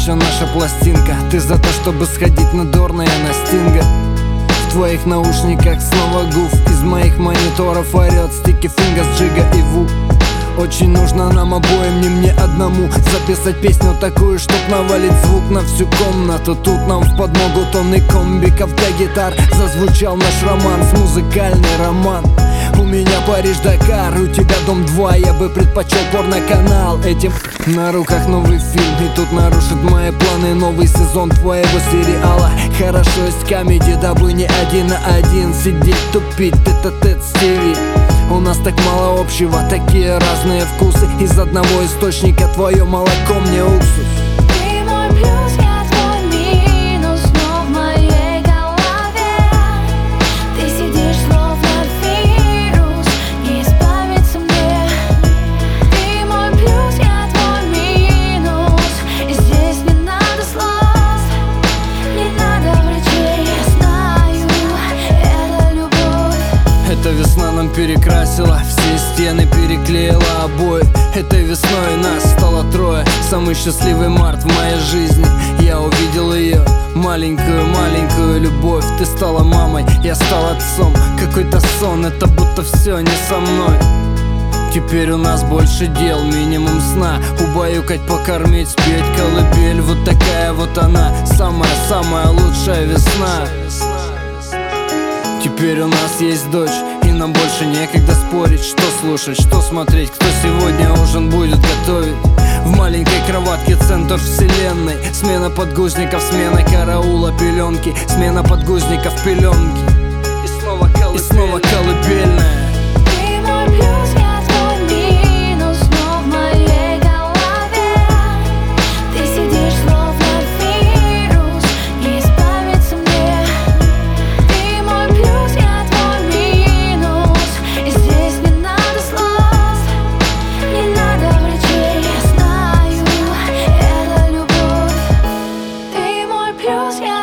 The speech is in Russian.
еще наша пластинка. Ты за то, чтобы сходить на Дорна и на Стинга. В твоих наушниках снова гуф. Из моих мониторов орет Sticky Fingers, Джига и Ву. Очень нужно нам обоим, не мне одному, записать песню такую, чтоб навалить звук на всю комнату. Тут нам в подмогу тонны комбиков для гитар. Зазвучал наш романс, музыкальный роман. У меня Париж-Дакар, у тебя Дом-2. Я бы предпочел порноканал этим. На руках новый фильм, и тут нарушит мои планы новый сезон твоего сериала. Хорошо есть комедия, дабы не один на один сидеть, тупить тет-а-тет с ТВ. У нас так мало общего, такие разные вкусы. Из одного источника твое молоко мне уксус. Ты мой плюс, я твой минус, но в моей голове ты сидишь словно вирус, не избавиться мне. Ты мой плюс, я твой минус, и здесь не надо слов, не надо врачей, я знаю, это любовь. Эта весна нам перекрасила все стены, переклеила обои. Этой весной нас стало трое. Самый счастливый март в моей жизни. Я увидел ее, маленькую любовь. Ты стала мамой, я стал отцом. Какой-то сон, это будто все не со мной. Теперь у нас больше дел, минимум сна. Убаюкать, покормить, спеть колыбель. Вот такая вот она, самая лучшая весна. Теперь у нас есть дочь, и нам больше некогда спорить. Что слушать, что смотреть, кто сегодня ужин будет готовить. В маленькой кроватке центр вселенной. Смена подгузников, смена караула, пеленки. Смена подгузников, пеленки. И снова колыбельная. Ты мой плюс, я твой минус, но в моей голове ты сидишь словно вирус, не избавиться мне. Ты мой плюс, я твой минус, и здесь не надо слов, не надо врачей, я знаю, это любовь. Ты мой плюс, я